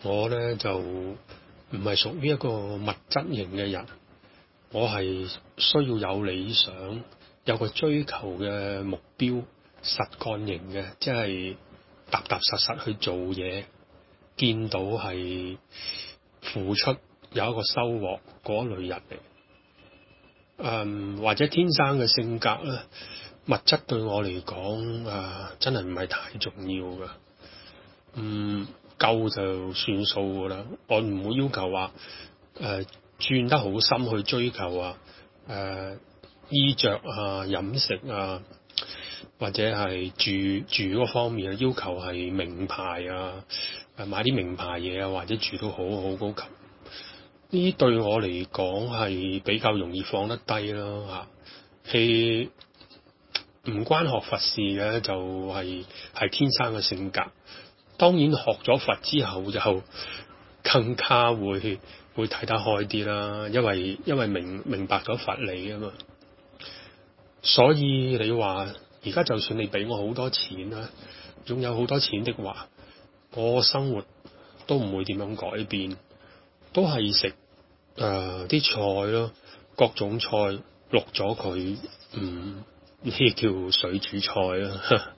我咧就唔係屬於一個物質型嘅人，我係需要有理想，有個追求嘅目標，實幹型嘅，即係踏踏實實去做嘢，見到係付出有一個收穫嗰類人嚟。或者天生嘅性格咧，物質對我嚟講真係唔係太重要㗎。夠就算數噶啦，我唔會要求話轉得好深去追求衣着飲食或者係住嗰方面嘅要求係名牌買啲名牌嘢或者住到好高級，呢啲對我嚟講係比較容易放得低咯係唔關學佛事嘅，就係天生嘅性格。當然學咗佛之後就更加會睇得開啲啦，因為明白咗佛理啊嘛。所以你話而家就算你俾我好多錢啦，擁有好多錢的話，我生活都唔會點樣改變，都係食啲菜咯，各種菜淥咗佢，呢叫水煮菜啦。